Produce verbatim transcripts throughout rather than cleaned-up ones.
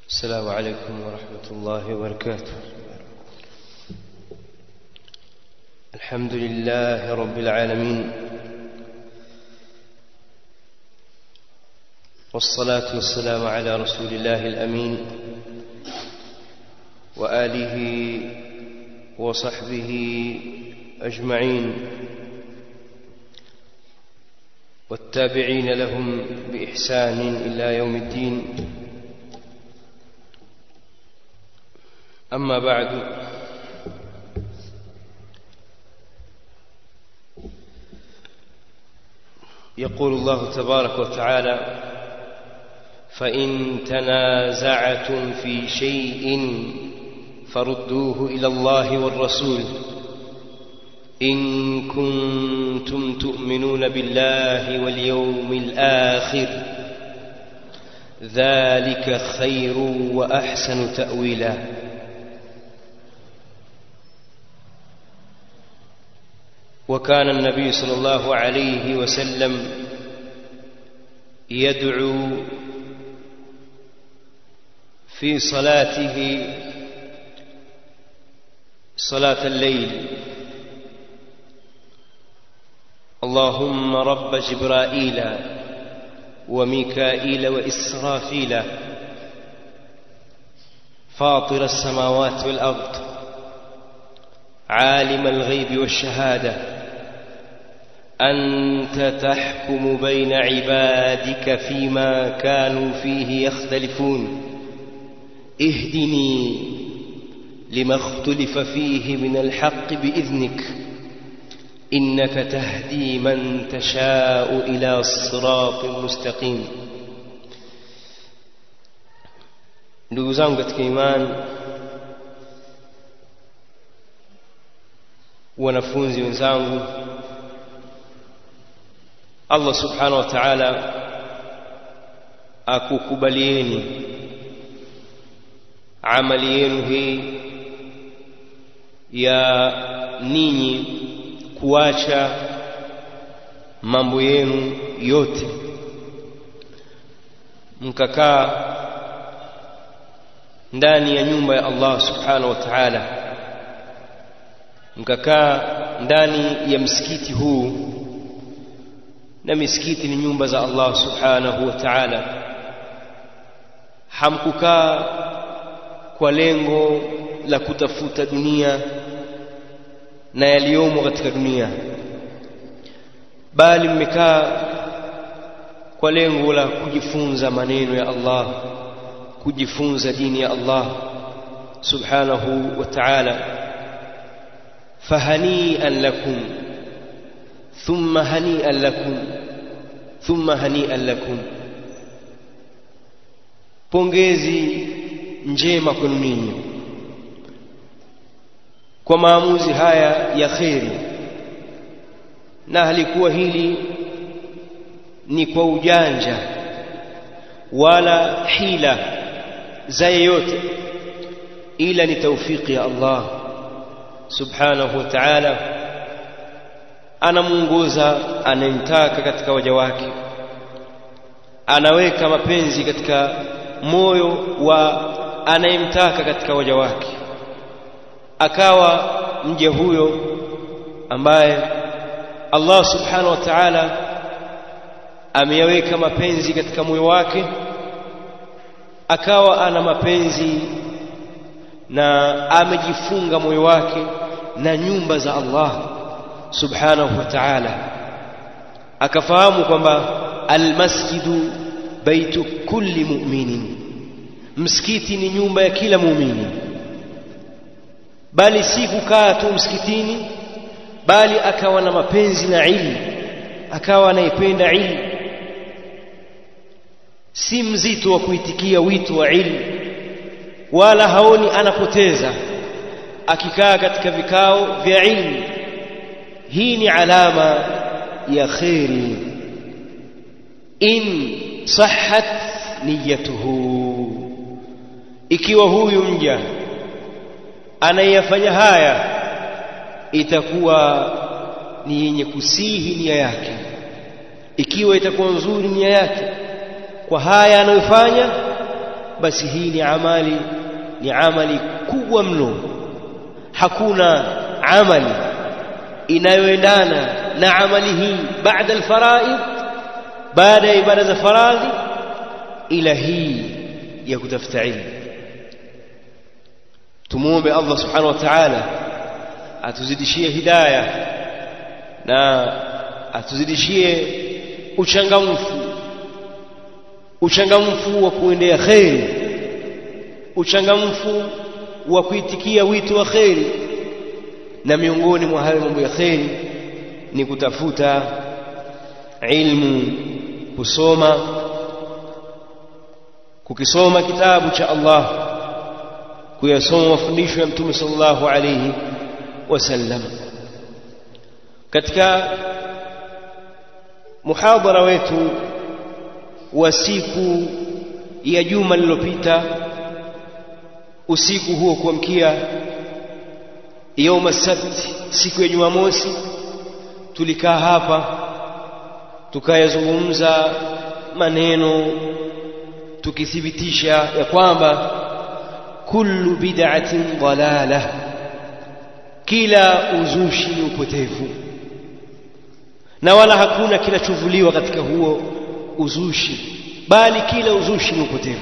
السلام عليكم ورحمة الله وبركاته. الحمد لله رب العالمين، والصلاة والسلام على رسول الله الأمين وآله وصحبه أجمعين والتابعين لهم بإحسان إلى يوم الدين. أما بعد، يقول الله تبارك وتعالى: فإن تنازعتم في شيء فردوه إلى الله والرسول إن كنتم تؤمنون بالله واليوم الآخر ذلك خير وأحسن تأويلا. وكان النبي صلى الله عليه وسلم يدعو في صلاته صلاة الليل: اللهم رب جبرائيل وميكائيل وإسرافيل فاطر السماوات والأرض عالم الغيب والشهادة أنت تحكم بين عبادك فيما كانوا فيه يختلفون اهدني لما اختلف فيه من الحق بإذنك إنك تهدي من تشاء إلى صراط مستقيم. ndugu zangu katika imani, wanafunzi wenzangu, Allah subhanahu wa ta'ala akukubalieni amali yenu hii ya ninyi kuacha mambo yenu yote mkakaa ndani ya nyumba ya Allah subhanahu wa ta'ala, mkakaa ndani ya msikiti huu, na misikiti ni nyumba za Allah subhanahu wa ta'ala. Hamkukaa kwa lengo la kutafuta dunia na yaliyomo katika dunia, bali mmekaa kwa lengo la kujifunza maneno ya Allah, kujifunza dini ya Allah subhanahu wa ta'ala. fahani'an lakum thumma hani'an lakum thumma hani'an lakum, pongezi njema kwenu ninyi kwa maamuzi haya ya kheri. Na halikuwa hili ni kwa ujanja wala hila za yeyote, ila ni taufiki ya Allah subhanahu wa ta'ala. Anamuongoza anayemtaka katika waja wake, anaweka mapenzi katika moyo wa anayemtaka katika waja wake, akawa mja huyo ambaye Allah subhanahu wa ta'ala ameyaweka mapenzi katika moyo wake, akawa ana mapenzi na amejifunga moyo wake na nyumba za Allah subhanahu wa ta'ala, akafahamu kwamba almasjidu baitu kulli mu'minin, msikiti ni nyumba ya kila muumini. Bali si kukaa tu msikitini, bali akawa na mapenzi na ilmu, akawa anaipenda ilmu, si mzito wa kuitikia wito wa ilmu, wala haoni anapoteza akikaa katika vikao vya ilmu. Hii ni alama ya khairi in sahhat niyatuhu, ikiwa huyu mja anayafanya haya itakuwa ni yenye kusihi nia yake, ikiwa itakuwa nzuri nia yake kwa haya anayofanya, basi hii ni amali ni amali kubwa mno. Hakuna amali inayoendana na amali hii baada al-faraid, baada ya ibada za faradhi, ila hii ya kutafuta ilmu. Tumuombe Allah subhanahu wa ta'ala atuzidishie hidayah na atuzidishie uchangamfu uchangamfu wa kuendea khair, uchangamfu wa kuitikia wito wa khair. Na miongoni mwa hayo mambo ya khair ni kutafuta ilmu, kusoma kukisoma kitabu cha Allah, kuyasoma mafundisho ya Mtume sallallahu alayhi wasallam. Katika muhadhara wetu wa siku ya juma lililopita, usiku huo kuamkia يوم السبت, siku ya Jumamosi, tulikaa hapa tukayazungumza maneno tukithibitisha ya kwamba kullu bid'atin dalalah, kila uzushi ni upotevu, na wala hakuna kinachovuliwa katika huo uzushi, bali kila uzushi ni upotevu.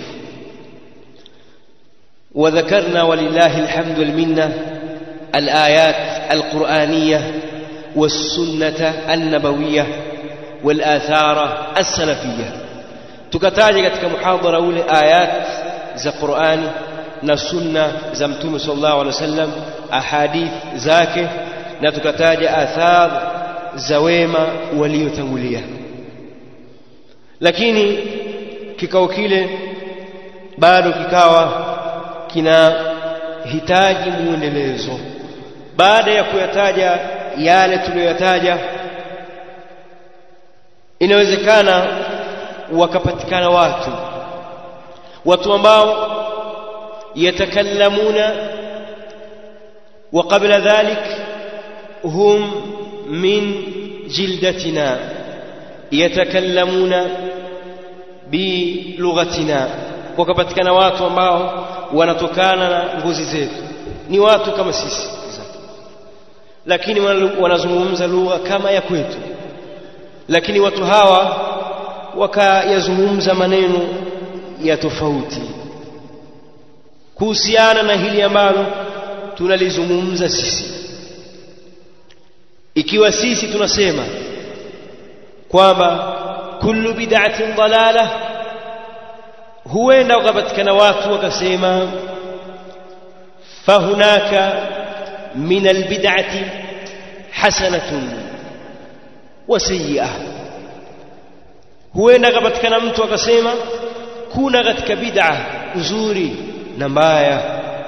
وذكرنا ولله الحمد والمنة الآيات القرآنية والسنة النبوية والآثار السلفية. tukataja katika muhadhara ule ayat za Qur'ani na sunna za Mtume sallallahu alaihi wasallam, ahadith zake, na tukataja athar za wema waliotangulia. Lakini kikao kile bado kikawa kina hitaji muendelezo. Baada ya kuyataja yale tuliyoyataja, inawezekana wakapatikana watu watu ambao yatakallamuna wa qabla dhalik hum min jildatina, yatakallamuna bi lughatina. Wakapatikana watu ambao wanatokana na ngozi zetu, ni watu kama sisi, lakini wanazungumza lugha kama ya kwetu. Lakini watu hawa wakayazungumza maneno ya tofauti kuhusiana na hili ambalo tunalizungumza sisi. Ikiwa sisi tunasema kwamba kullu bid'atin dalalah, huenda wakapatikana watu wakasema fahunaka min albid'ati hasanatun wa sayyi'ah. Huenda akapatikana mtu akasema kuna katika bid'a uzuri na mbaya.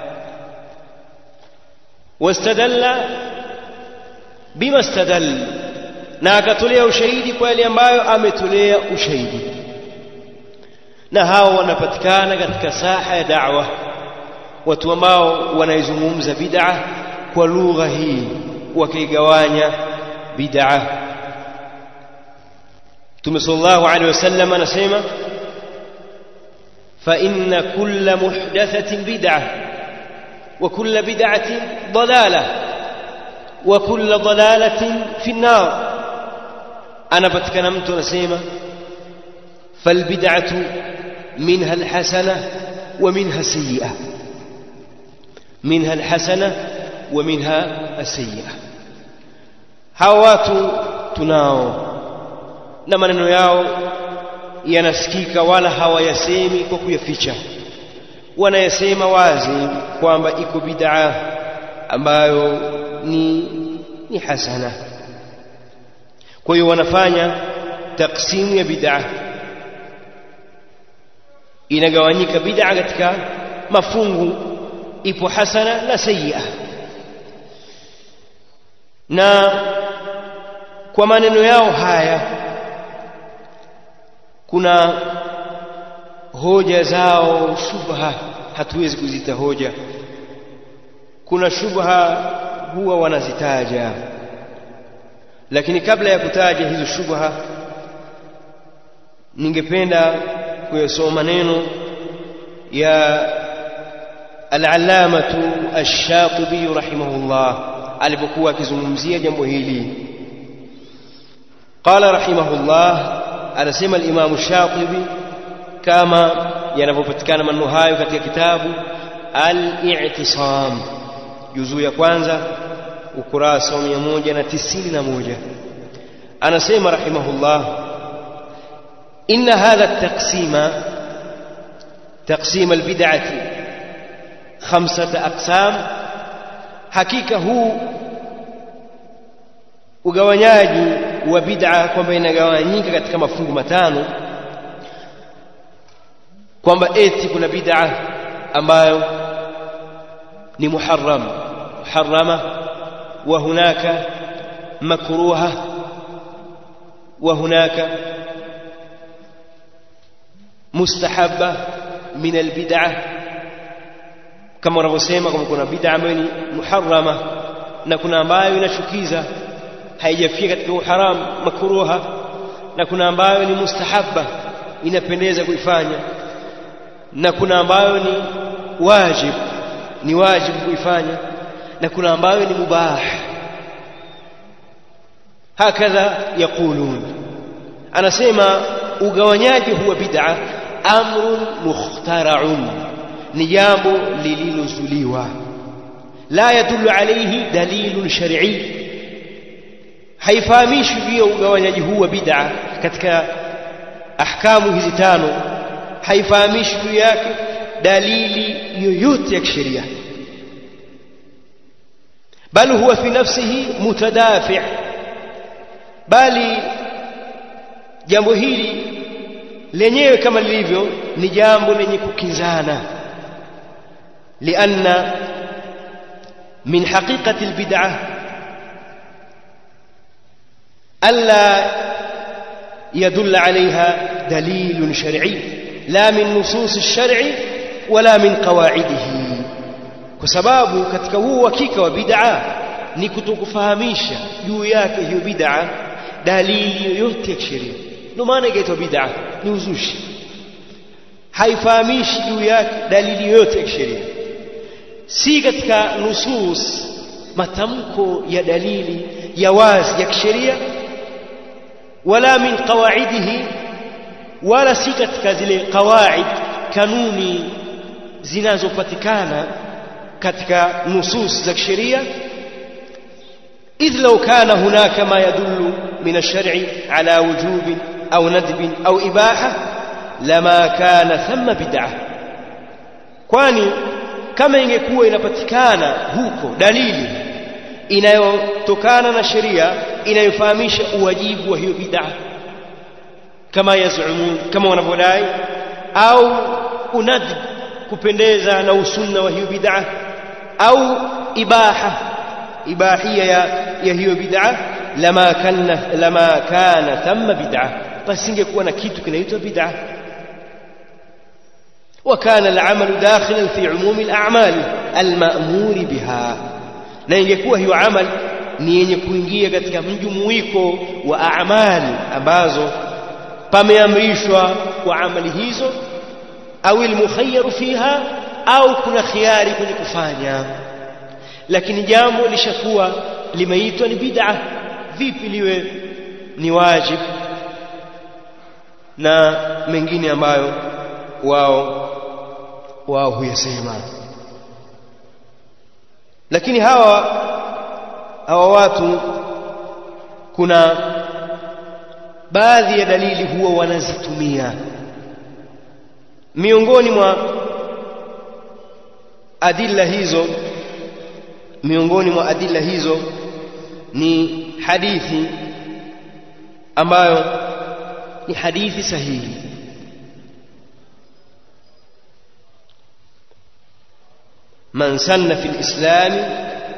Wastadalla bima istadalla, na akatolea ushahidi kwa yale ambayo ametolea ushahidi. Na hao wanapatikana katika saha ya da'wa, watu ambao wanaizungumza bid'a kwa lugha hii, wakiigawanya bid'a. Mtume sallallahu alaihi wasallam anasema fa inna kulla muhdathatin bid'ah wa kulla bid'atin dalalah wa kulla dalalatin fi an-nar. Anapatikana mtu anasema fal bid'atu minha al-hasana wa minha as-sayyi'ah, minha al-hasana wa minha as-sayyi'ah. Hawa watu tunao na maneno yao yanasikika, wala hawayasemi kwa kuyaficha, wanayasema wazi kwamba iko bid'a ambayo ni ni hasana. Kwa hiyo wanafanya taksimu ya bid'a, inagawanyika bid'a katika mafungu, ipo hasana na sayyi'ah. Na kwa maneno yao haya kuna hoja zao, shubha hatuwezi kuzita hoja. Kuna shubha huwa wanazitaja, lakini kabla ya kutaja hizo shubha, ningependa kuyasoma maneno ya al-allamatu ash-Shatibi rahimahullah alipokuwa akizungumzia jambo hili. Qala rahimahullah, anasema al-Imam ash-Shatibi kama yanavyopatikana maneno hayo katika kitabu al-I'tisam juzuu ya kwanza ukurasa wa mia moja na tisini na moja. Anasema rahimahullah, inna hadha at-taqsima taqsim al-bid'ati khamsata aqsam, hakika huu ugawanyaji wa bid'a kwamba inagawanyika katika mafungu matano, kwamba eti kuna bid'a ambayo ni muharram muharrama wa hunaka makruha wa hunaka mustahabba min albid'ah, kama wanavyosema kama kuna bid'a ambayo ni muharrama na kuna ambayo inachukiza haijafika katika uharam makruha, na kuna ambayo ni mustahabba inapendeza kuifanya, na kuna ambayo ni wajib ni wajib kuifanya, na kuna ambayo ni mubah. Hakadha yaqulun. Anasema ugawanyaji huwa bid'a amrun mukhtara'un, ni jambo lililozuliwa, la yadullu alayhi dalilun shar'i, haifahamishi vile ugawanyaji huu wa bid'a katika ahkamu hizi tano, haifahamishi juu yake dalili yoyote ya kisheria, bali huwa fi nafsihi mutadafi', bali jambo hili lenyewe kama lilivyo ni jambo lenye kukinzana. lianna min haqiqati albid'ah alla يدل عليها دليل شرعي لا من نصوص الشرع ولا من قواعده, kwa sababu katika huu hakika wa bid'a ni kutokufahamisha juu yake hiyo bid'a dalili yoyote ya sheria. Ndio maana inaitwa bid'a, ni uzushi, haifahamishi juu yake dalili yoyote ya sheria, si katika nusus matamko ya dalili ya wazi ya kisheria, wala min qawaidihi, wala si katika zile qawaid kanuni zinazopatikana katika nusus za kisheria. idh law kana hunaka ma yadullu min ash-shar'i ala wujub au nadb au ibaha lama kana thumma bid'ah, kwani kama ingekuwa inapatikana huko dalili inayotokana na sheria inayofahamisha uwajibu wa hiyo bid'a kama yazumun, kama wanavyodai, au unadb kupendeza na usunna wa hiyo bid'a, au ibaha ibahia ya, ya hiyo bid'a, lama kana lama kana thumma bid'a, basi ingekuwa na kitu kinaitwa bid'a. وكان العمل داخلا في عموم الأعمال المأمور بها, na ingekuwa hiyo amal ni yenye kuingia katika mjumuiko wa a'mali ambazo pameamrishwa kwa amali hizo, au almukhayyaru fiha, au kuna khiari kwenye kufanya. Lakini jambo lishakuwa limeitwa ni bid'a, vipi liwe ni wajib na mengine ambayo wao wao huyasema. Lakini hawa hawa watu kuna baadhi ya dalili huwa wanazitumia. Miongoni mwa adilla hizo miongoni mwa adilla hizo ni hadithi ambayo ni hadithi sahihi. من سن في الإسلام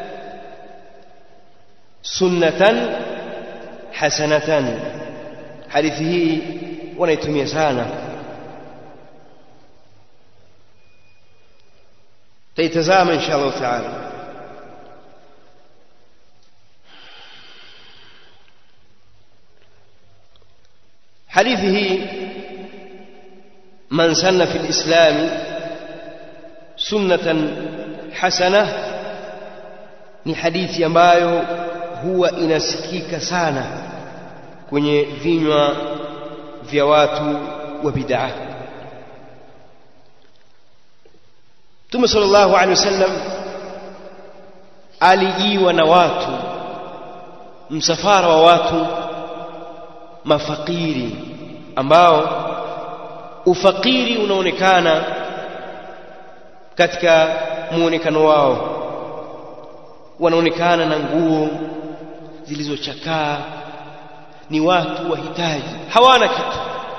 سنة حسنة, حديثه ونيتمي سانا تيتزام إن شاء الله تعالى. حديثه من سن في الإسلام sunnatan hasana ni hadithi ambayo huwa inasikika sana kwenye vinywa vya watu wa bid'ah. Mtume sallallahu alaihi wasallam alijiwa na watu, msafara wa watu mafakiri ambao ufakiri unaonekana katika muonekano wao. Wanaonekana na nguo zilizochakaa, ni watu wahitaji, hawana kitu.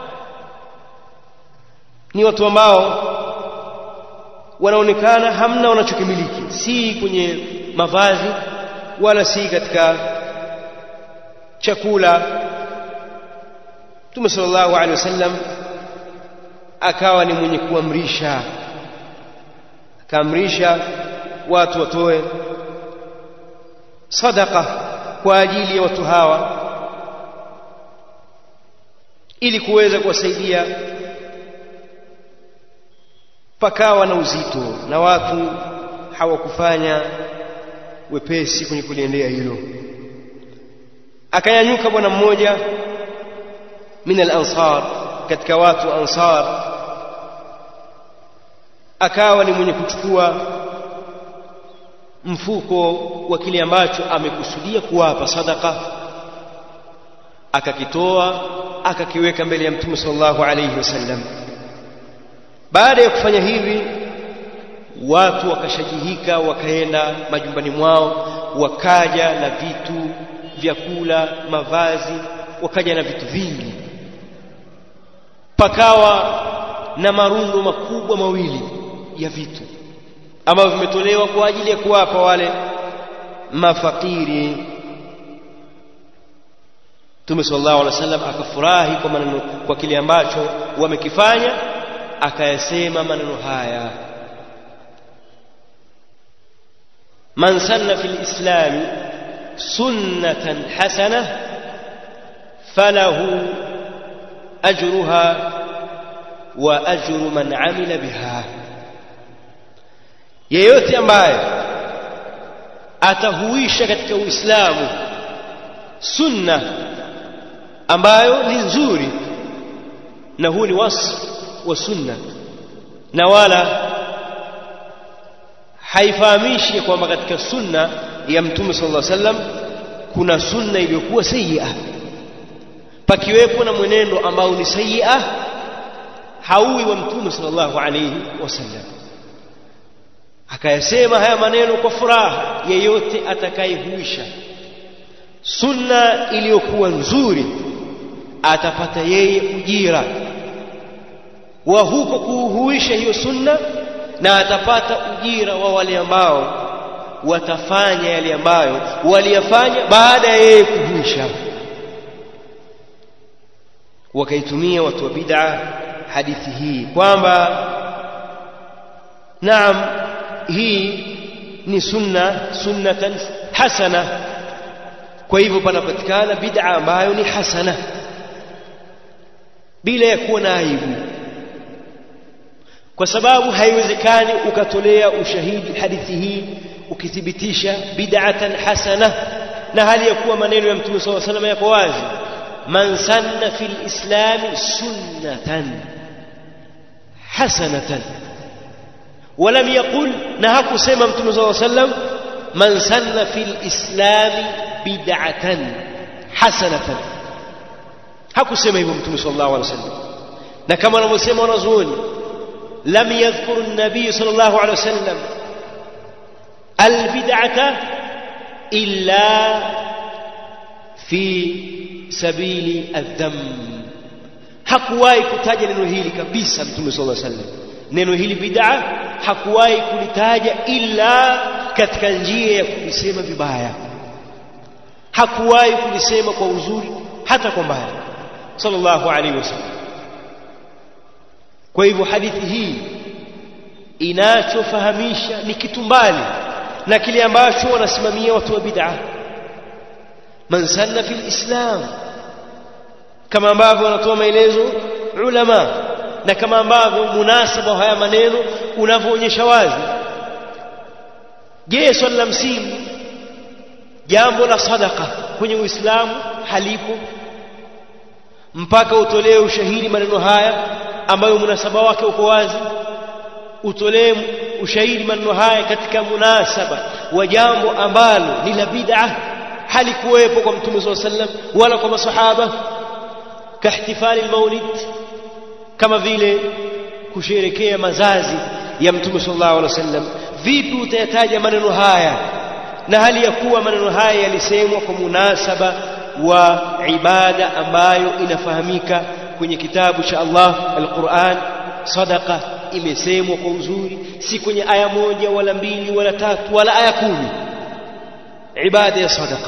Ni watu ambao wanaonekana hamna wanachokimiliki, si kwenye mavazi wala si katika chakula. Mtume sallallahu alaihi wasallam akawa ni mwenye kuamrisha, akaamrisha watu watoe sadaqa kwa ajili ya watu hawa ili kuweza kuwasaidia. Pakawa na uzito na watu hawakufanya wepesi kwenye kuliendea hilo. Akanyanyuka bwana mmoja min al-ansar, katika watu ansar, akawa ni mwenye kuchukua mfuko wa kile ambacho amekusudia kuwapa sadaqa, akakitoa akakiweka mbele ya Mtume sallallahu alayhi wasallam. Baada ya kufanya hivi, watu wakashajihika, wakaenda majumbani mwao, wakaja na vitu, vyakula, mavazi, wakaja na vitu vingi. Pakawa na marundo makubwa mawili ya vitu ambavyo vimetolewa kwa ajili ya kuwapa wale mafakiri. Mtume sallallahu alaihi wasallam akafurahi kwa maneno, kwa kile ambacho wamekifanya, akayasema maneno haya: man sanna fil islam sunnatan hasana falahu ajruha wa ajru man amila biha. Yeyote ambaye atahuisha katika Uislamu sunna ambayo ni nzuri, na huu ni wasf wa sunna, na wala haifahamishi kwamba katika sunna ya Mtume sallallahu alaihi wasallam kuna sunna iliyokuwa sayyi'a. Pakiwepo na mwenendo ambao ni sayyi'a, hauwi wa Mtume sallallahu alaihi wasallam. Akayasema haya maneno kwa furaha: yeyote atakayehuisha sunna iliyokuwa nzuri atapata yeye ujira wa huko kuhuisha hiyo sunna, na atapata ujira wa wale ambao watafanya yale ambayo waliyafanya baada ya yeye kuhuisha. Wakaitumia watu wa bid'a hadithi hii kwamba naam, hii ni sunna, sunnatan hasana. Kwa hivyo panapatikana bid'a ambayo ni hasana bila ya kuwa na aibu, kwa sababu haiwezekani ukatolea ushahidi hadithi hii ukithibitisha bid'atan hasana na hali ya kuwa maneno ya Mtume sallallahu alaihi wasallam yako wazi: man sanna fil islam sunnatan hasanatan. Walam yaqul, na hakusema Mtume sallallahu alaihi wasallam man sanna fil islam bid'atan hasanatan. Hakusema hivyo Mtume sallallahu alaihi wasallam. Na kama wanavyosema wanazuoni, lam yadhkur an-nabiy sallallahu alaihi wasallam al-bid'ata illa fi sabili adh-dhamm. Hakuwahi kutaja neno hili kabisa Mtume sallallahu alaihi wasallam. Neno hili bid'a hakuwahi kulitaja ila katika njia ya kulisema vibaya. Hakuwahi kulisema kwa uzuri hata kwa mbaya sallallahu alaihi wasallam. Kwa hivyo hadithi hii inachofahamisha ni kitu mbali na kile ambacho wanasimamia watu wa bid'a. Man sanna fil islam, kama ambavyo wanatoa maelezo ulama na kama ambavyo munasaba haya maneno unavyoonyesha wazi. Je, swali la msingi, jambo la sadaqa kwenye Uislamu halipo mpaka utolee ushahidi maneno haya ambayo munasaba wake uko wazi? Utolee ushahidi maneno haya katika munasaba wa jambo ambalo ni la bid'ah, halikuwepo kwa Mtume sallallahu alaihi wasallam wala kwa masahaba, kahtifali almaulid, kama vile kusherekea mazazi ya Mtume sallallahu alaihi wasallam. Vipi utayataja maneno haya na hali ya kuwa maneno haya yalisemwa kwa munasaba wa ibada ambayo inafahamika kwenye kitabu cha Allah al-Qur'an? Sadaqa imesemwa kwa uzuri, si kwenye aya moja wala mbili wala tatu wala aya kumi, ibada ya sadaqa.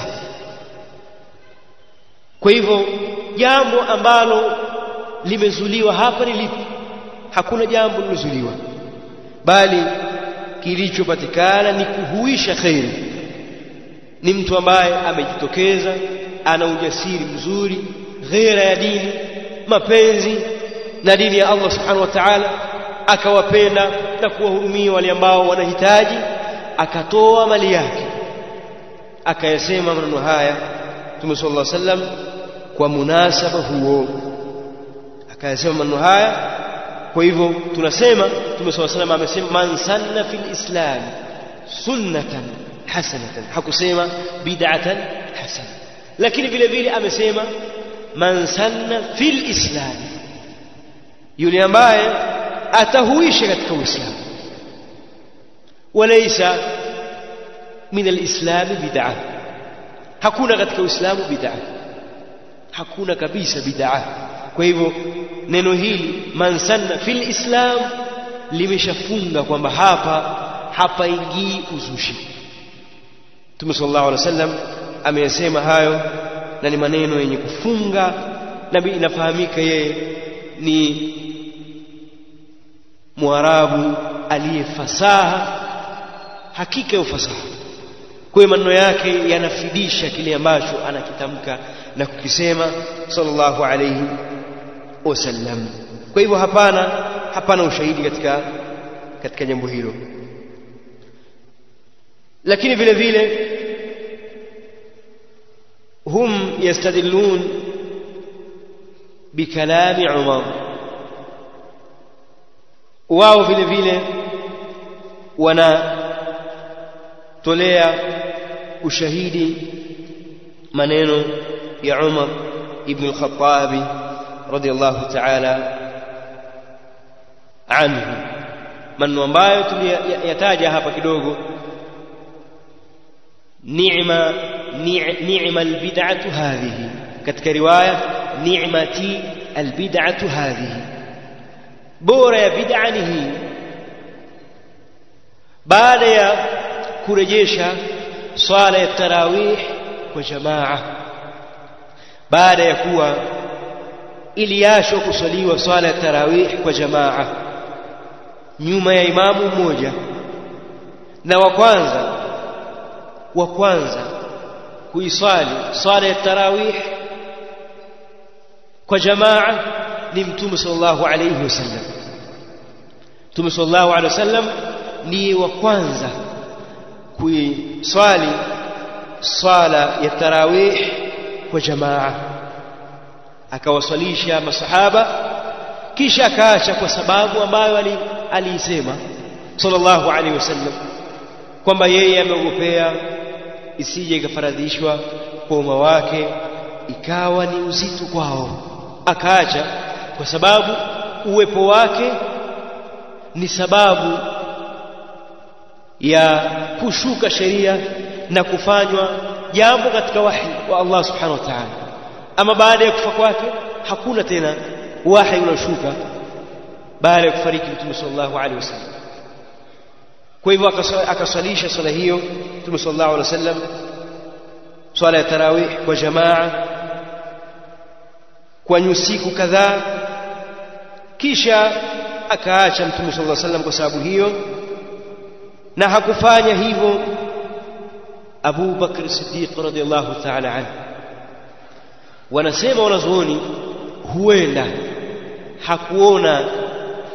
Kwa hivyo jambo ambalo limezuliwa hapa ni lipi? Hakuna jambo limezuliwa, bali kilichopatikana ni kuhuisha khairi. Ni mtu ambaye amejitokeza, ana ujasiri mzuri, ghera ya dini, mapenzi na dini ya Allah subhanahu wa ta'ala, akawapenda na kuwahurumia wale ambao wanahitaji, akatoa mali yake, akayasema maneno haya Mtume sallallahu alaihi wasallam kwa munasaba huo, akayasema maneno haya. Kwa hivyo tunasema Mtume sallallahu alaihi wasallam amesema man sanna fil islam sunnatan hasanatan, hakusema bid'atan hasana. Lakini vile vile amesema man sanna fil islam, yule ambaye atahuisha katika Uislamu. Walaysa min alislam bid'ah, hakuna katika Uislamu bid'ah, hakuna kabisa bid'ah. Kwa hivyo neno hili man sanna fil islam limeshafunga kwamba hapa hapa ingii uzushi. Mtume sallallahu alaihi wasallam ameyasema hayo, na ni maneno yenye kufunga. Nabii inafahamika yeye ni Mwarabu aliyefasaha, hakika ya ufasaha. Kwa hiyo maneno yake yanafidisha kile ambacho anakitamka na kukisema sallallahu alayhi wasallam. Kwa hivyo hapana hapana ushahidi katika katika jambo hilo. Lakini vile vile hum yastadillun bikalami Umar, wao vile vile wanatolea ushahidi maneno ya Umar ibn al-Khattab radiyallahu ta'ala anhu, maneno ambayo tuliyataja hapa kidogo. ni'ma ni'ma albid'atu hadhihi, katika riwaya ni'mati albid'atu hadhihi, bora ya bid'a ni hii. Baada ya kurejesha swala ya tarawih kwa jamaa, baada ya kuwa iliashwa kusaliwa swala ya tarawih kwa jamaa nyuma ya imamu mmoja, na wa kwanza wa kwanza kuiswali swala ya tarawih kwa jamaa ni Mtume sallallahu alayhi wasallam. Mtume sallallahu alayhi wasallam ni wa kwanza kuiswali swala ya tarawih kwa jamaa, akawaswalisha masahaba, kisha akaacha kwa sababu ambayo aliisema sallallahu alayhi wasallam kwamba yeye ameogopea isije ikafaradhishwa kwa umma wake ikawa ni uzito kwao, akaacha kwa sababu uwepo wake ni sababu ya kushuka sheria na kufanywa jambo katika wahi wa Allah subhanahu wa ta'ala. Ama baada ya kufa kwake hakuna tena wahi unashuka baada ya kufariki Mtume sallallahu alaihi wasallam. Kwa hivyo akaswalisha swala hiyo Mtume sallallahu alaihi wasallam, swala ya tarawih kwa jamaa kwa nyusiku kadhaa, kisha akaacha Mtume sallallahu alaihi wasallam kwa sababu hiyo. Na hakufanya hivyo Abu Bakr Siddiq radhiyallahu ta'ala anhu. Wanasema wanazuoni huenda hakuona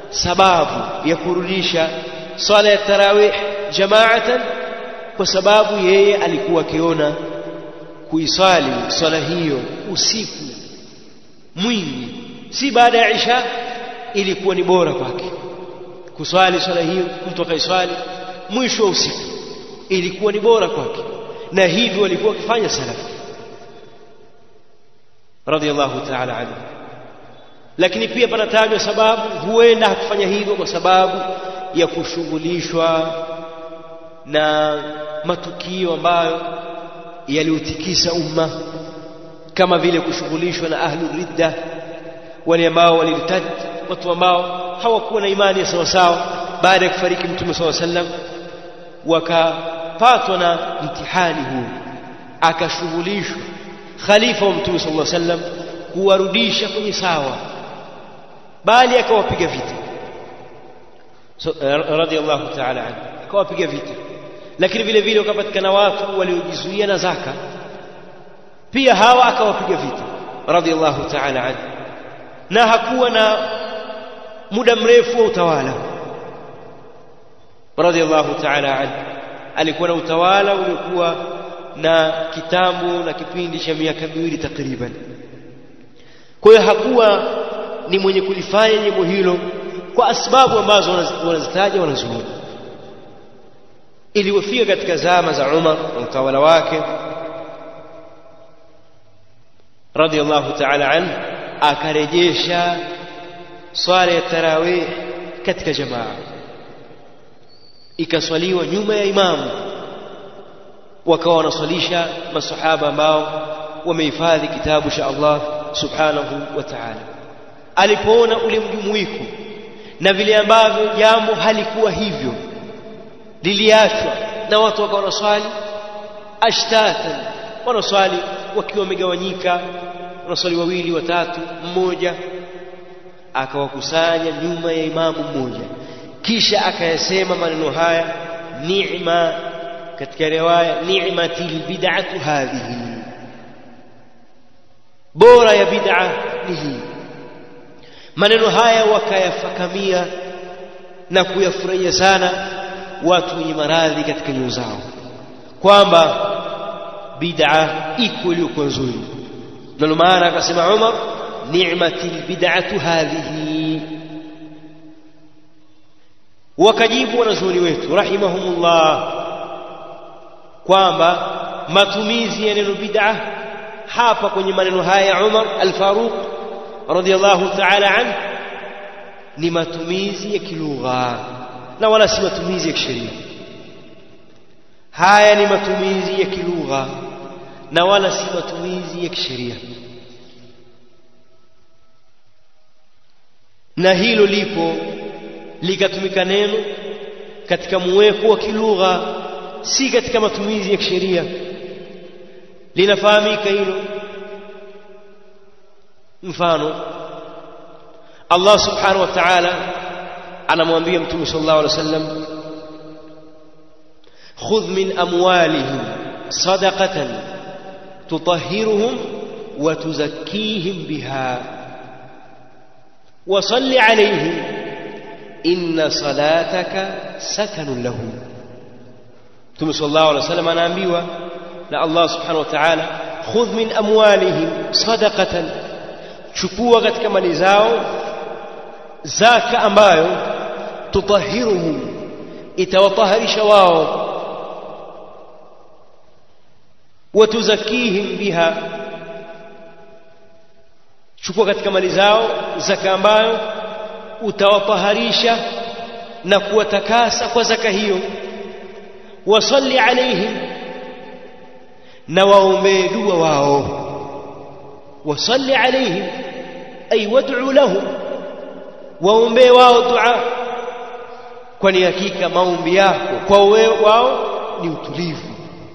sababu ya kurudisha swala ya tarawih jamaatan, kwa sababu yeye alikuwa akiona kuisali swala hiyo usiku mwingi, si baada ya isha, ilikuwa ni bora kwake kuswali swala hiyo. Mtu akaiswali mwisho wa usiku ilikuwa ni bora kwake, na hivyo walikuwa wakifanya salafu radiyallahu ta'ala anhu. Lakini pia panatajwa sababu huenda hakufanya hivyo kwa sababu ya kushughulishwa na matukio ambayo yaliutikisa umma, kama vile kushughulishwa na ahlu ridda, wale ambao walirtad, watu ambao hawakuwa na imani sawa sawa baada ya kufariki Mtume sallallahu alaihi wasallam, wakapatwa na mtihani huu. Akashughulishwa khalifa wa Mtume sallallahu alaihi wasallam kuwarudisha kwenye sawa, bali akawapiga vita so, radiyallahu ta'ala anhu, akawapiga vita. Lakini vile vile wakapatikana watu waliojizuia na zaka, pia hawa akawapiga vita radiyallahu ta'ala anhu. Na hakuwa na muda mrefu wa utawala radiyallahu ta'ala anhu, alikuwa na utawala uliokuwa na kitambo na kipindi cha miaka miwili takriban. Kwa hiyo hakuwa ni mwenye kulifanya jambo hilo kwa sababu ambazo wanazitaja wanazuoni. Ilipofika katika zama za Umar na utawala wake radiyallahu ta'ala anhu, akarejesha swala ya tarawih katika jamaa, ikaswaliwa nyuma ya imamu, wakawa wanaswalisha masahaba ambao wamehifadhi kitabu cha Allah subhanahu wa ta'ala. Alipoona ule mjumuiko na vile ambavyo jambo halikuwa hivyo, liliachwa na watu wakawa wanaswali ashtatan, wanaswali wakiwa wamegawanyika, wanaswali wawili watatu, mmoja akawakusanya nyuma ya imamu mmoja, kisha akayasema maneno haya, ni'ma, katika riwaya ni'matil bid'atu hadhihi, bora ya bid'a ni hii. Maneno haya wakayafakamia na kuyafurahia sana watu wenye maradhi katika nyoyo zao, kwamba bid'a iko iliyokuwa nzuri. Ndio maana akasema Umar, ni'matil bid'atu hadhihi. Wakajibu wanazuoni wetu rahimahumullah kwamba matumizi ya neno bid'a hapa kwenye maneno haya ya Umar al-Faruq radiyallahu ta'ala anhu ni matumizi ya kilugha na wala si matumizi ya kisheria. Haya ni matumizi ya kilugha na wala si matumizi ya kisheria, na hilo lipo likatumika neno katika muweko wa kilugha, si katika matumizi ya kisheria. Linafahamika hilo. Mfano, Allah subhanahu wa ta'ala anamwambia Mtume sallallahu alaihi wasallam, khudh min amwalihim sadaqatan tutahhiruhum wa tuzakkihim biha wa salli alayhim inna salataka sakanun lahum. Mtume sallallahu alaihi wasallam anaambiwa na Allah subhanahu wa ta'ala, khudh min amwalihim sadaqatan, chukua katika mali zao zaka ambayo tutahhiruhum, itawataharisha wao, wa tuzakihim biha, chukua katika mali zao zaka ambayo utawataharisha na kuwatakasa kwa zaka hiyo. Wasalli alaihim, na waombee dua wao. Wasalli alaihim ay wad'u lahum, waombee wao dua, kwani hakika maombi yako kwa wao ni utulivu.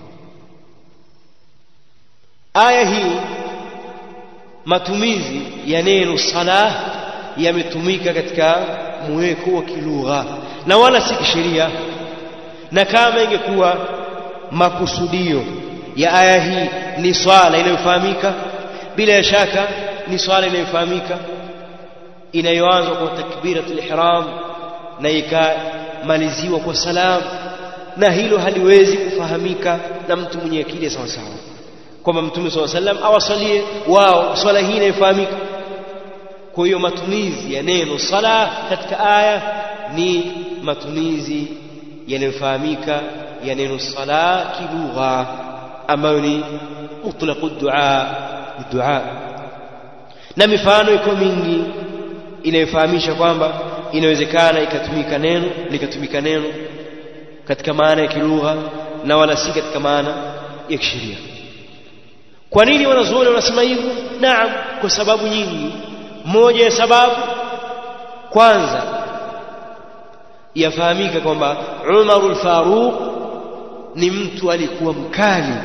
Aya hii matumizi ya neno salah yametumika katika muweko wa kilugha na wala si kisheria. Na kama ingekuwa makusudio ya aya hii ni swala inayofahamika, bila shaka ni swala inayofahamika, inayoanza kwa takbiratul ihram na ikamaliziwa kwa salam, na hilo haliwezi kufahamika na mtu mwenye akili sawa sawa kwamba Mtume صلى الله عليه وسلم awasalie wao swala hii inayofahamika. Kwa hiyo matumizi ya neno sala katika aya ni matumizi yanayofahamika ya neno sala kilugha, ambayo ni mutlaqud dua dua. Na mifano iko mingi inayofahamisha kwamba inawezekana ikatumika neno likatumika neno katika maana ya kilugha na wala si katika maana ya kisheria. Kwa nini wanazuoni wanasema hivyo? Naam, kwa sababu nyingi. Moja ya sababu, kwanza yafahamika kwamba Umar al-Faruq ni mtu alikuwa mkali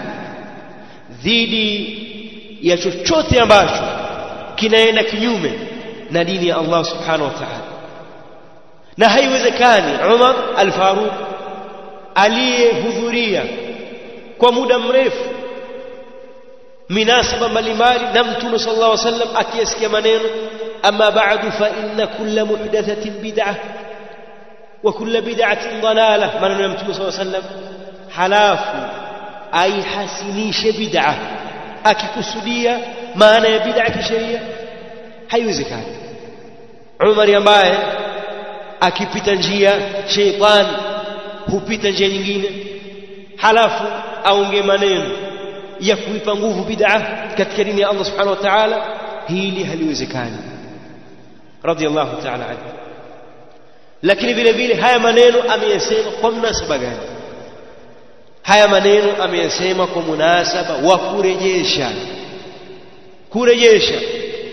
dhidi ya chochote ambacho kinaenda kinyume na dini ya Allah subhanahu wa ta'ala. Na haiwezekani Umar al-Faruq aliyehudhuria kwa muda mrefu minasaba mbalimbali na Mtume sallallahu alaihi wasallam akisikia maneno amma ba'du fa inna kulla muhdathatin bid'ah wa kulla bid'atin dalalah, maneno ya Mtume sallallahu alaihi wasallam, halafu aihasinishe bid'ah akikusudia maana ya bid'ah kisheria, haiwezekani. Umar ambaye akipita njia sheitani hupita njia nyingine, halafu aonge maneno ya kuipa nguvu bid'ah katika dini ya Allah subhanahu wa ta'ala, hili haliwezekani, radiyallahu ta'ala anhu. Lakini vile vile haya maneno ameyasema kwa munasaba gani? Haya maneno ameyasema kwa munasaba wa kurejesha kurejesha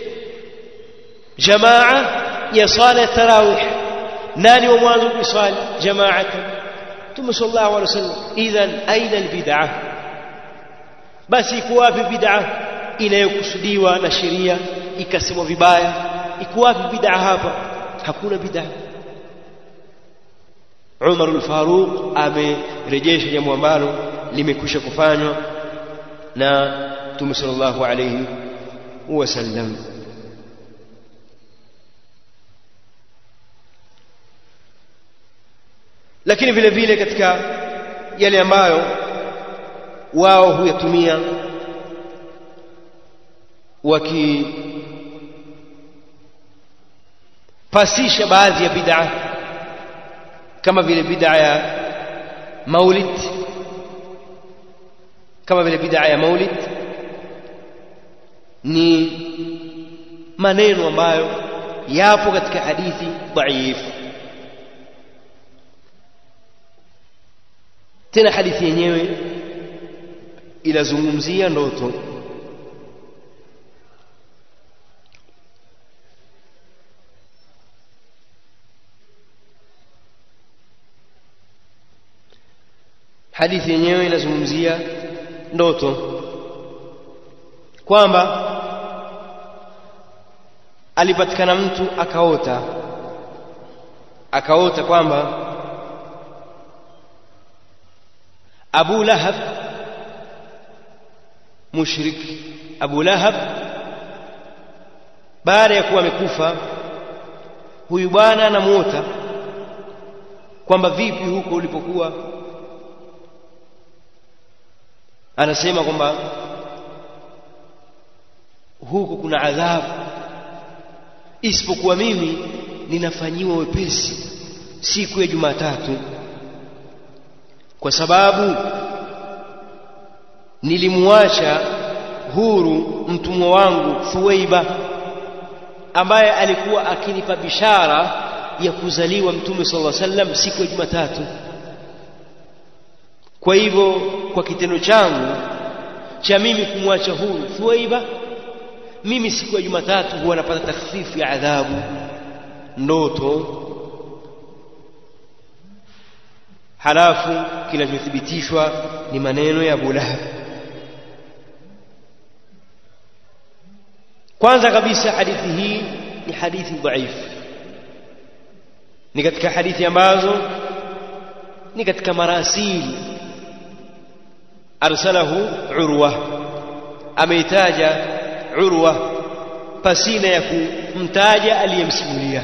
jamaa ya sala tarawih. Nani wa mwanzo kusali jamaatan? Mtume sallallahu alaihi wasallam. Idhan aina albid'ah? Basi iko wapi bid'ah inayokusudiwa na sheria ikasemwa vibaya? Iko wapi bid'ah hapa? Hakuna bid'ah. Umar al-Faruq amerejesha jambo ambalo limekwisha kufanywa na Mtume sallallahu alayhi wasallam. Lakini vile vile katika yale ambayo wao huyatumia wakipasisha baadhi ya bid'ah, kama vile bid'a ya maulid, kama vile bid'a ya maulid ni maneno ambayo yapo katika hadithi dhaifu. Tena hadithi yenyewe inazungumzia ndoto. Hadithi yenyewe inazungumzia ndoto kwamba alipatikana mtu akaota akaota kwamba Abu Lahab mushrik, Abu Lahab baada ya kuwa amekufa, huyu bwana anamuota kwamba vipi huko ulipokuwa, anasema kwamba huko kuna adhabu, isipokuwa mimi ninafanyiwa wepesi siku ya Jumatatu, kwa sababu nilimwacha huru mtumwa wangu Thuwaiba ambaye alikuwa akinipa bishara ya kuzaliwa Mtume sallallahu alaihi wasallam siku ya Jumatatu. Kwa hivyo kwa kitendo changu cha mimi kumwacha huru Thuwaiba, mimi siku ya Jumatatu huwa napata takhfifu ya adhabu. Ndoto. Halafu kinachothibitishwa ni maneno ya Abu Lahab. Kwanza kabisa hadithi hii ni hadithi dhaifu, ni katika hadithi ambazo ni katika marasili arsalahu Urwa, ameitaja Urwa pasina ya kumtaja aliyemsimulia.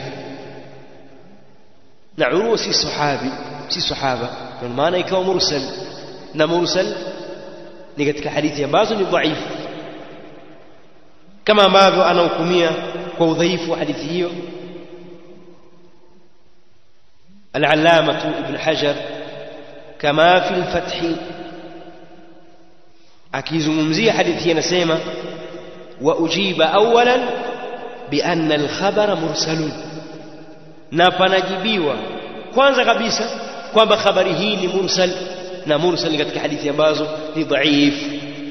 Na Urwa si sahabi, si sahaba, kwa maana ikawa mursal, na mursal ni katika hadithi ambazo ni dhaifu, kama ambavyo anahukumia kwa udhaifu wa hadithi hiyo al-allamah ibn Hajar kama fi al-Fath, akizungumzia hadithi hii anasema wa ujiba awalan bi anna al-khabara mursalun, na panajibiwa kwanza kabisa kwamba habari hii ni mursal, na mursal katika hadithi ambazo ni dhaifu.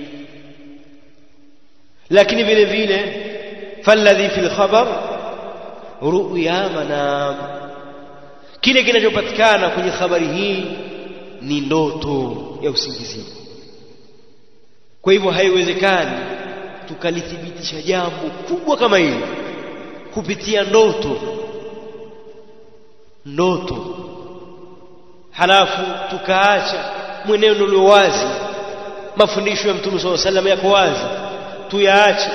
Lakini vile vile falladhi fil khabar ru'ya manam, kile kinachopatikana kwenye habari hii ni ndoto ya usingizi. Kwa hivyo haiwezekani tukalithibitisha jambo kubwa kama hili kupitia ndoto ndoto halafu tukaacha mwenendo ulio wazi, mafundisho ya Mtume sallallahu alaihi wasallam yako wazi, tuyaache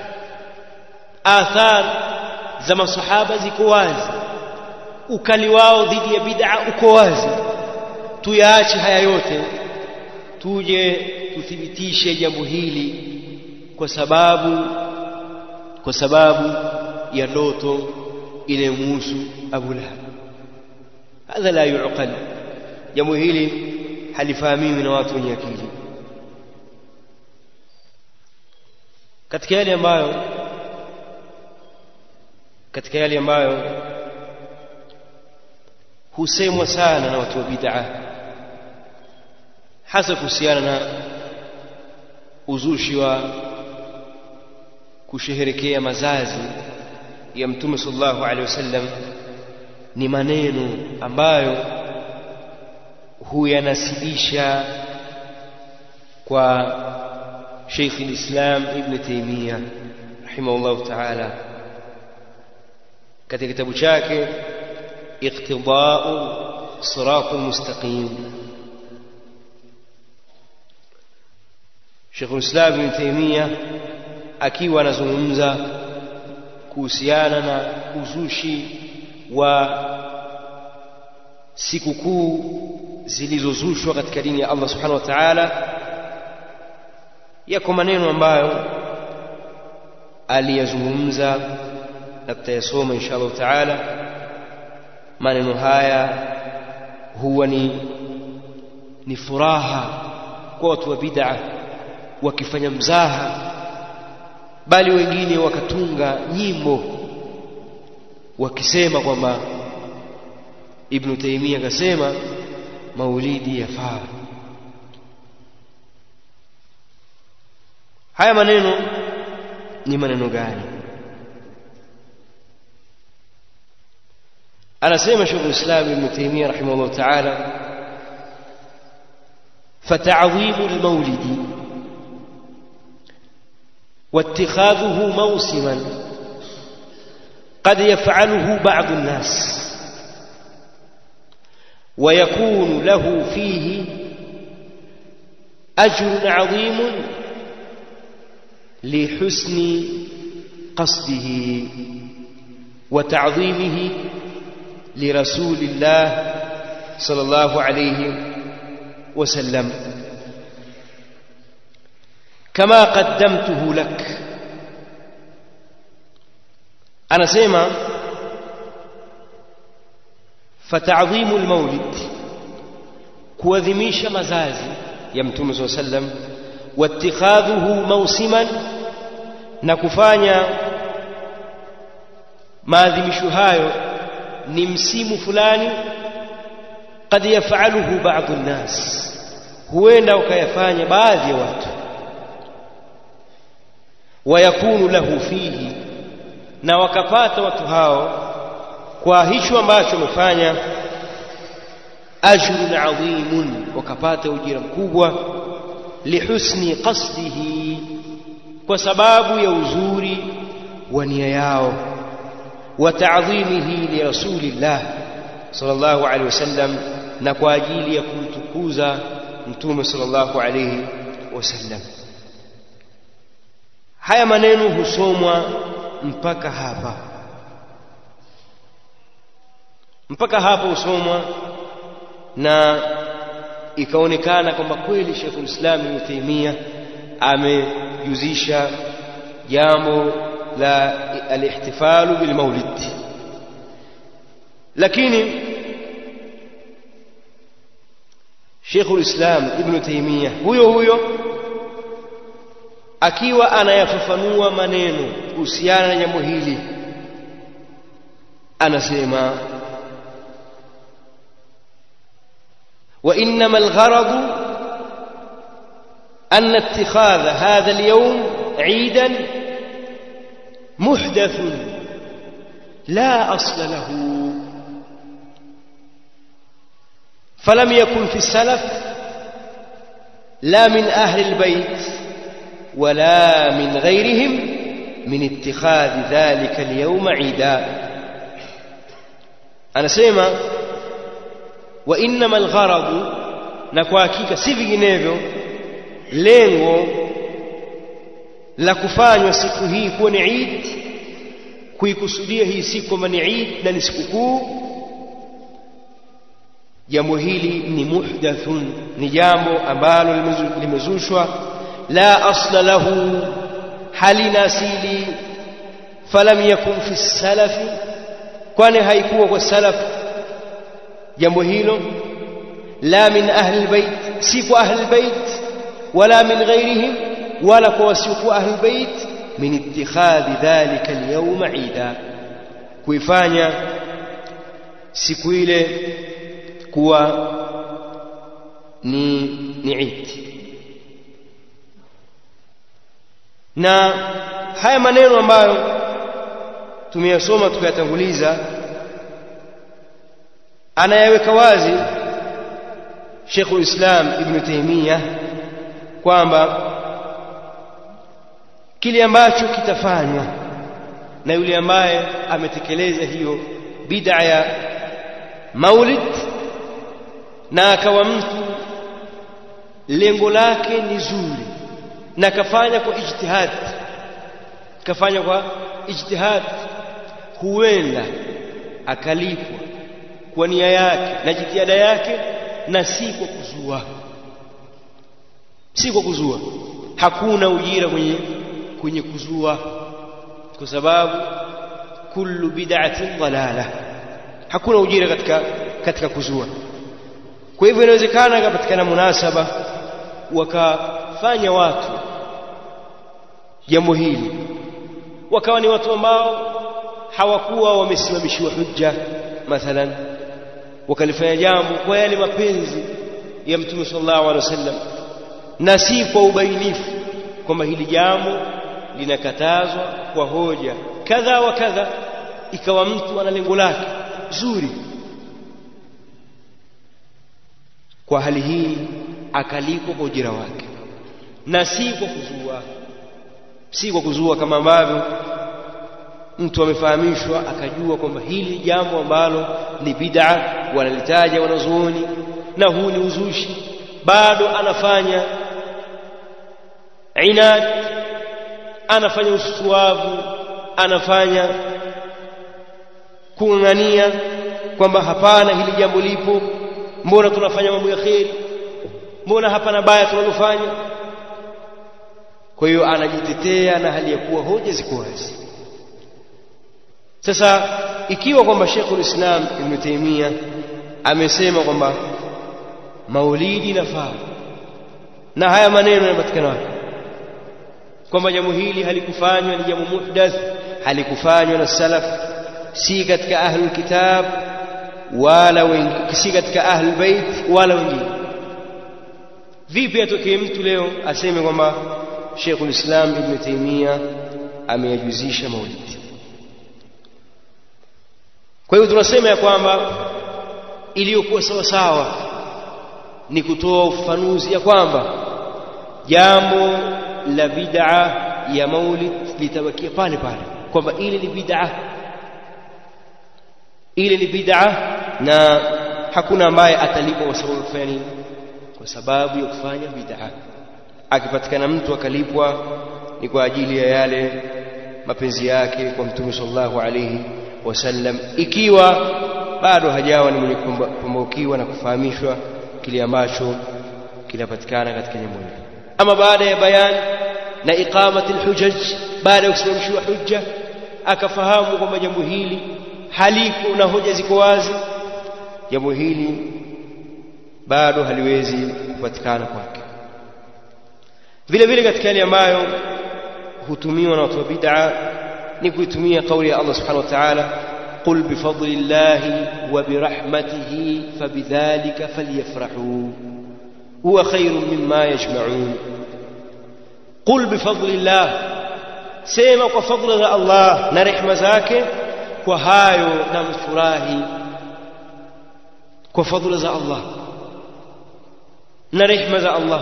athar za masahaba ziko wazi, ukali wao dhidi ya bid'a uko wazi, tuyaache haya yote tuje tuthibitishe jambo hili kwa sababu kwa sababu ya ndoto inayomhusu Abu Lahab. Hadha la yuqal, jambo hili halifahamiwi na watu wenye akili. Katika yale ambayo katika yale ambayo husemwa sana na watu wa bid'a, hasa kuhusiana na uzushi wa kusherehekea mazazi ya Mtume sallallahu alaihi wasallam, ni maneno ambayo huyanasibisha kwa Sheikh al-Islam Ibn Taymiyyah rahimahullah ta'ala katika kitabu chake Iqtida'u Siratul Mustaqim. Sheikh al-Islam Ibn Taymiyyah akiwa anazungumza kuhusiana na uzushi wa sikukuu zilizozushwa katika dini ya Allah subhanahu wa ta'ala, yako maneno ambayo aliyazungumza na tutayasoma insha Allah ta'ala. Maneno haya huwa ni ni furaha kwa watu wa bid'a wakifanya mzaha, bali wengine wakatunga nyimbo wakisema kwamba Ibn Taymiyyah akasema maulidi yafaa. Haya maneno ni maneno gani? anasema Sheikh al-Islam Ibn Taymiyyah rahimahullah ta'ala, fata'dhimu al-mawlidi واتخاذه موسما قد يفعله بعض الناس ويكون له فيه أجر عظيم لحسن قصده وتعظيمه لرسول الله صلى الله عليه وسلم كما قدمته لك. أنا سيما فتعظيم المولد كوذميش مزازي يمتم صلى الله عليه وسلم واتخاذه موسما نكفانيا maadhimisho hayo ni msimu fulani, قد يفعله بعض الناس, huenda ukayafanya baadhi ya watu, wayakunu lahu fihi, na wakapata watu hao kwa hicho ambacho wamefanya, ajrun adhimun, wakapata ujira mkubwa, lihusni qasdihi, kwa sababu ya uzuri wa nia yao, wa ta'dhimihi li rasulillah sallallahu alayhi wasallam, na kwa ajili ya kumtukuza mtume sallallahu alayhi wasallam. Haya maneno husomwa mpaka hapa. Mpaka hapo usomwa na ikaonekana kwamba kweli Sheikhul Islam Ibn Taymiyyah amejuzisha jambo la al-ihtifalu bil maulid. Lakini Sheikhul Islam Ibn Taymiyyah huyo huyo akiwa anayafafanua maneno kuhusiana na jambo hili anasema وإنما الغرض أن اتخاذ هذا اليوم عيدا محدث لا أصل له فلم يكن في السلف لا من أهل البيت ولا من غيرهم من اتخاذ ذلك اليوم عيدا. أنا سيما وإنما الغرض نكوا hakika si vinginevyo lengo la kufanywa siku hii kuwa ni Eid, kuikusudia hii siku kama ni Eid na ni sikukuu, jambo hili ni muhdathun, ni jambo ambalo limezushwa, la asla lahu, halina asili, falam yakun fi salafi, kwani haikuwa kwa salaf jambo hilo, la min ahli albayt, si kwa ahli albayt, wala min ghayrihim, wala kwa wasiokuwa ahli albayt, min ittikhadhi dhalika alyawm ida, kuifanya siku ile kuwa ni ni Eid. Na haya maneno ambayo tumeyasoma tukayatanguliza anayaweka wazi Sheikhul Islam Ibn Taymiyyah kwamba kile ambacho kitafanywa na yule ambaye ametekeleza hiyo bid'a ya maulid na akawa mtu lengo lake ni zuri na kafanya kwa ijtihad, kafanya kwa ijtihad, huenda akalipwa kwa nia yake na jitihada yake na si kwa kuzua, si kwa kuzua. Hakuna ujira kwenye kwenye kuzua, kwa sababu kullu bid'atin dalala, hakuna ujira katika katika kuzua. Kwa hivyo inawezekana kapatikana munasaba wakafanya watu jambo hili, wakawa ni watu ambao hawakuwa wamesimamishiwa hujja mathalan, wakalifanya jambo kwa yale mapenzi ya Mtume sallallahu alaihi wasallam na si kwa ubainifu kwamba hili jambo linakatazwa kwa hoja kadha wa kadha, ikawa mtu ana lengo lake zuri. Kwa hali hii akalipwa kwa ujira wake na si kwa kuzua, si kwa kuzua kama ambavyo mtu amefahamishwa akajua kwamba hili jambo ambalo ni bid'a, wanalitaja wanazuoni na huu ni uzushi, bado anafanya inad, anafanya ususuavu, anafanya kung'ang'ania kwamba hapana, hili jambo lipo, mbona tunafanya mambo ya kheri, mbona hapana baya tunalofanya. Kwa hiyo anajitetea na hali ya kuwa hoja ziko wazi. Sasa ikiwa kwamba Sheikhul Islam Ibn Taymiyyah amesema kwamba maulidi nafaa, na haya maneno yanapatikana wapi? Kwamba jambo hili halikufanywa, ni jambo muhdath, halikufanywa na salaf, si katika ahlul kitab wala wengi, si katika ahlul bait wala wengine. Vipi atokee mtu leo aseme kwamba Sheikhul Islam Ibn Taymiyyah ameyajuzisha maulidi? Kwa hiyo tunasema ya kwamba iliyokuwa sawa sawa ni kutoa ufafanuzi ya kwamba jambo la bid'a ya maulid litabakia pale pale, kwamba ile ni bid'a, ile ni bid'a, na hakuna ambaye atalipwa kwa sababu kufanya nini? Kwa sababu ya kufanya bid'a. Akipatikana mtu akalipwa ni kwa ajili ya yale mapenzi yake kwa Mtume sallallahu alayhi wasallam, ikiwa bado hajawa ni mwenye kumbukiwa na kufahamishwa kile ambacho kinapatikana katika jambo hili. Ama baada ya bayan na iqamati alhujaj, baada ya kusimamishwa hujja akafahamu kwamba jambo hili haliko na hoja ziko wazi, jambo hili bado haliwezi kupatikana kwake. Vile vile katika yale ambayo hutumiwa na watu wa bid'a ni kuitumia kauli ya Allah subhanahu wa ta'ala, qul bifadlillahi wa birahmatihi fabidhalika falyafrahu huwa khairun mimma yajma'un. Qul bifadlillah, sema kwa fadla za Allah na rehema zake, kwa hayo na mfurahi kwa fadla za Allah na rehema za Allah,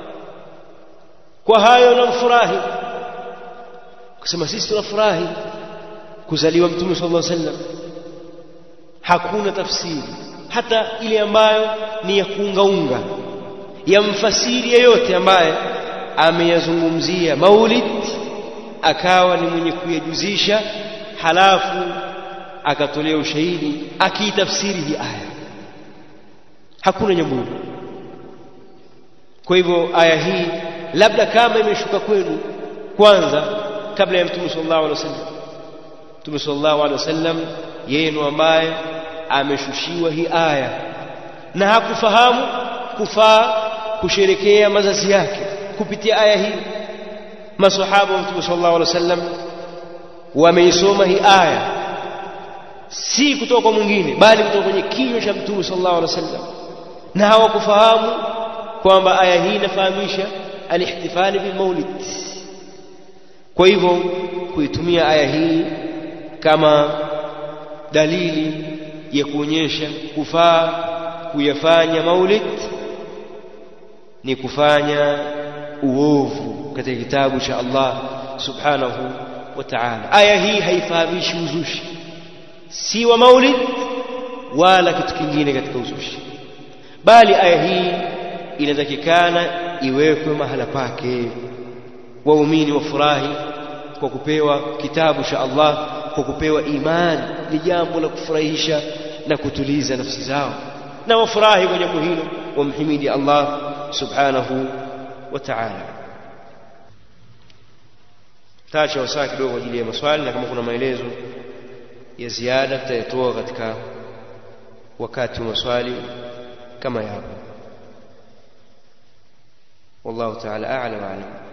kwa hayo na mfurahi. Kusema sisi tunafurahi kuzaliwa Mtume sallallahu alaihi wasallam, hakuna tafsiri hata ile ambayo ni ya kuungaunga ya mfasiri yeyote ambaye ameyazungumzia maulid akawa ni mwenye kuyajuzisha halafu akatolea ushahidi akiitafsiri hii aya. Hakuna jambo. Kwa hivyo aya hii labda kama imeshuka kwenu kwanza kabla ya Mtume sallallahu alaihi wasallam, Mtume sallallahu alaihi wasallam yeye ndiye ambaye ameshushiwa hii aya na hakufahamu kufaa kusherekea mazazi yake kupitia aya hii. Masahaba wa Mtume sallallahu alaihi wasallam wameisoma hii aya si kutoka kwa mwingine bali kutoka kwenye kinywa cha Mtume sallallahu alaihi wasallam, na hawakufahamu kwamba aya hii inafahamisha al-ihtifal bil maulid. Kwa hivyo kuitumia aya hii kama dalili ya kuonyesha kufaa kuyafanya maulid ni kufanya uovu katika kitabu cha Allah subhanahu wa ta'ala. Aya hii haifahamishi uzushi si wa maulid wala kitu kingine katika uzushi, bali aya hii inatakikana iwekwe mahala pake. Waumini wafurahi kwa kupewa kitabu cha Allah, kwa kupewa imani, ni jambo la kufurahisha na kutuliza nafsi zao, na wafurahi kwa jambo hilo, wamhimidi Allah subhanahu wa ta'ala. Taacha wasaa kidogo kwa ajili ya maswali, na kama kuna maelezo ya ziada tutayatoa katika wakati wa maswali kama yapo. Wallahu ta'ala a'lam wa a'lam.